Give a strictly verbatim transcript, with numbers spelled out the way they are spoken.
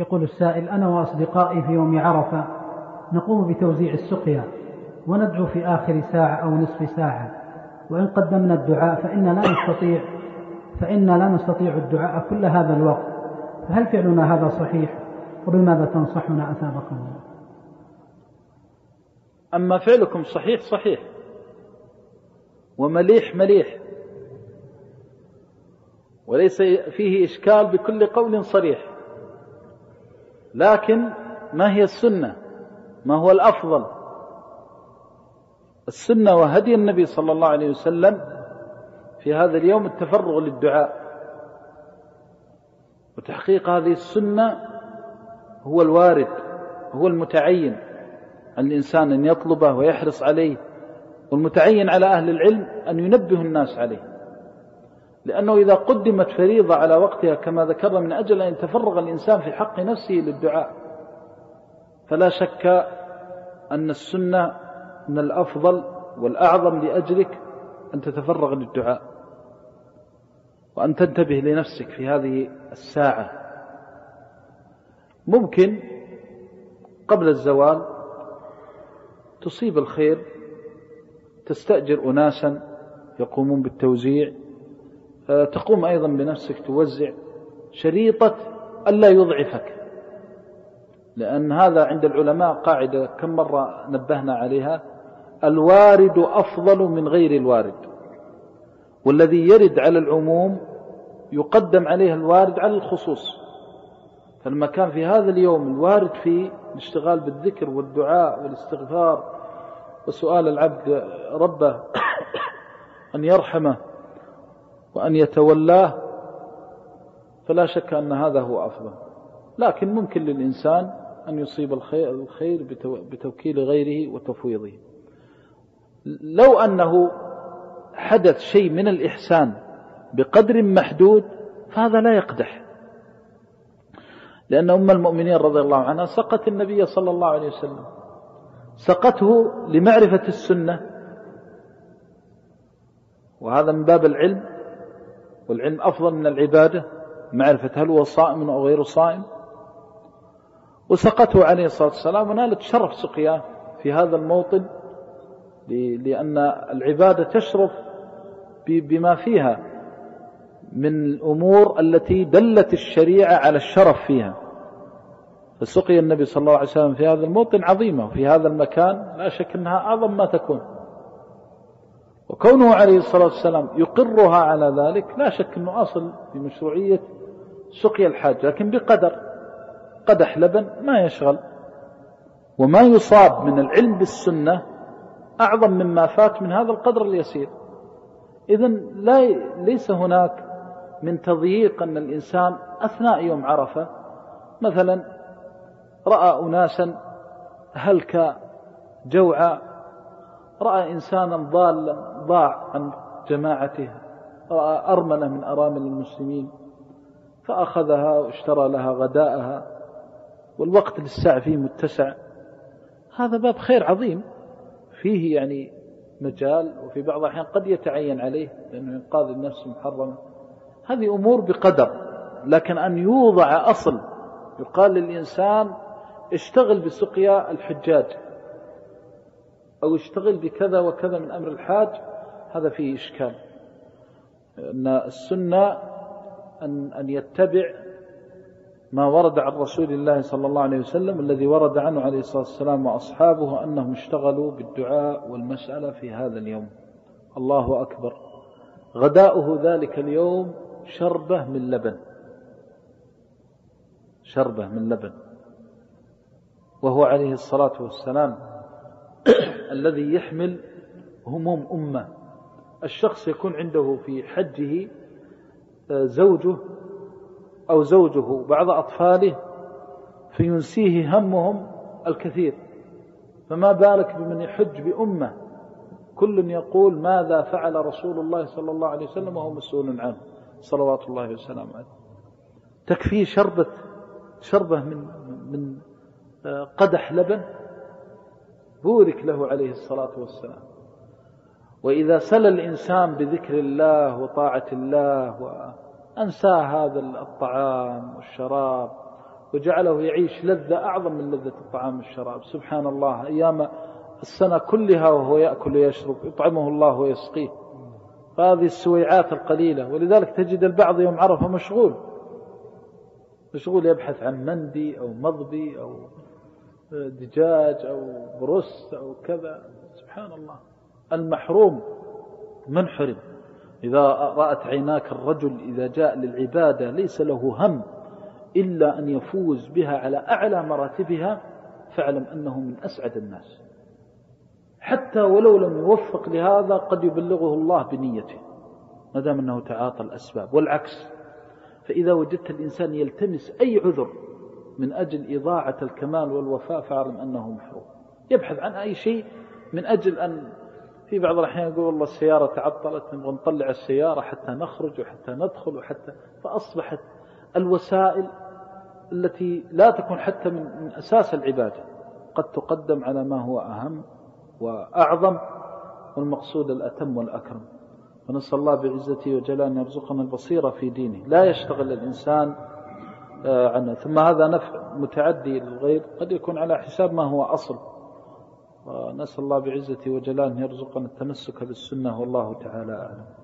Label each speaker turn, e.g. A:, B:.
A: يقول السائل: أنا وأصدقائي في يوم عرفة نقوم بتوزيع السقيا وندعو في آخر ساعة أو نصف ساعة، وإن قدمنا الدعاء فإننا لا نستطيع فإننا لا نستطيع الدعاء كل هذا الوقت، فهل فعلنا هذا صحيح؟ وبماذا تنصحنا أثابكم الله؟
B: أما فعلكم صحيح صحيح ومليح مليح، وليس فيه إشكال بكل قول صريح، لكن ما هي السنة؟ ما هو الأفضل؟ السنة وهدي النبي صلى الله عليه وسلم في هذا اليوم التفرغ للدعاء، وتحقيق هذه السنة هو الوارد، هو المتعين على الإنسان أن يطلبه ويحرص عليه، والمتعين على أهل العلم أن ينبه الناس عليه، لأنه إذا قدمت فريضة على وقتها كما ذكرنا من أجل أن يتفرغ الإنسان في حق نفسه للدعاء، فلا شك أن السنة من الأفضل والأعظم لأجلك أن تتفرغ للدعاء، وأن تنتبه لنفسك في هذه الساعة. ممكن قبل الزوال تصيب الخير، تستأجر أناسا يقومون بالتوزيع، تقوم أيضا بنفسك توزع شريطة ألا يضعفك، لأن هذا عند العلماء قاعدة كم مرة نبهنا عليها: الوارد أفضل من غير الوارد، والذي يرد على العموم يقدم عليه الوارد على الخصوص. فلما كان في هذا اليوم الوارد فيه الاشتغال بالذكر والدعاء والاستغفار وسؤال العبد ربه أن يرحمه وأن يتولاه، فلا شك أن هذا هو أفضل. لكن ممكن للإنسان أن يصيب الخير بتوكيل غيره وتفويضه. لو أنه حدث شيء من الإحسان بقدر محدود فهذا لا يقدح، لأن أم المؤمنين رضي الله عنها سقت النبي صلى الله عليه وسلم، سقته لمعرفة السنة، وهذا من باب العلم، والعلم أفضل من العبادة، معرفة هل هو صائم أو غير صائم، وسقته عليه الصلاة والسلام ونالت شرف سقياه في هذا الموطن، لأن العبادة تشرف بما فيها من الأمور التي دلت الشريعة على الشرف فيها. فسقي النبي صلى الله عليه وسلم في هذا الموطن عظيمة، وفي هذا المكان لا شك أنها أعظم ما تكون، وكونه عليه الصلاة والسلام يقرها على ذلك لا شك أنه أصل في مشروعية سقي الحاج، لكن بقدر قدح لبن ما يشغل، وما يصاب من العلم بالسنة أعظم مما فات من هذا القدر اليسير. إذن لا ليس هناك من تضييق أن الإنسان أثناء يوم عرفة مثلا رأى أناسا هلك جوعا، رأى إنسانا ضالا ضاع عن جماعته، رأى أرملة من أرامل المسلمين فأخذها واشترى لها غداءها، والوقت للساعة فيه متسع، هذا باب خير عظيم فيه يعني مجال، وفي بعض الأحيان قد يتعين عليه لأنه ينقاذ النفس محرمة. هذه أمور بقدر، لكن أن يوضع أصل يقال للإنسان اشتغل بسقيا الحجاج أو اشتغل بكذا وكذا من أمر الحاج، هذا فيه إشكال. أن السنة أن, أن يتبع ما ورد عن رسول الله صلى الله عليه وسلم، الذي ورد عنه عليه الصلاة والسلام وأصحابه أنهم اشتغلوا بالدعاء والمسألة في هذا اليوم. الله أكبر، غداؤه ذلك اليوم شربة من لبن، شربة من لبن، وهو عليه الصلاة والسلام الذي يحمل هموم أمة. الشخص يكون عنده في حجه زوجه أو زوجه بعض أطفاله فينسيه همهم الكثير، فما بالك بمن يحج بأمة كل يقول ماذا فعل رسول الله صلى الله عليه وسلم وهو مسؤول عنه صلوات الله وسلامه عليه. تكفيه شربة شربة من من قدح لبن بورك له عليه الصلاة والسلام. وإذا سل الإنسان بذكر الله وطاعة الله وأنسى هذا الطعام والشراب وجعله يعيش لذة أعظم من لذة الطعام والشراب. سبحان الله، أيام السنة كلها وهو يأكل ويشرب، يطعمه الله ويسقيه. فهذه السويعات القليلة. ولذلك تجد البعض يوم عرفة مشغول مشغول يبحث عن مندي أو مضبي أو دجاج أو برس أو كذا. سبحان الله، المحروم منحرم. إذا رأت عيناك الرجل إذا جاء للعبادة ليس له هم إلا أن يفوز بها على أعلى مراتبها، فاعلم أنه من أسعد الناس. حتى ولو لم يوفق لهذا قد يبلغه الله بنيته ما دام أنه تعاطى الأسباب. والعكس، فإذا وجدت الإنسان يلتمس أي عذر من أجل إضاعة الكمال والوفاء فاعلم أنه محروم. يبحث عن أي شيء من أجل أن، في بعض الأحيان يقول والله السيارة تعطلت، نبغى نطلع السيارة حتى نخرج وحتى ندخل وحتى، فأصبحت الوسائل التي لا تكون حتى من, من أساس العبادة قد تقدم على ما هو أهم وأعظم، والمقصود الأتم والأكرم. ونسأل الله بعزته وجلاله أن يرزقنا البصيرة في دينه، لا يشتغل الإنسان عنه. ثم هذا نفع متعدي للغير قد يكون على حساب ما هو أصل. ونسأل الله بعزته وجلاله أن يرزقنا التمسك بالسنة، والله تعالى أعلم.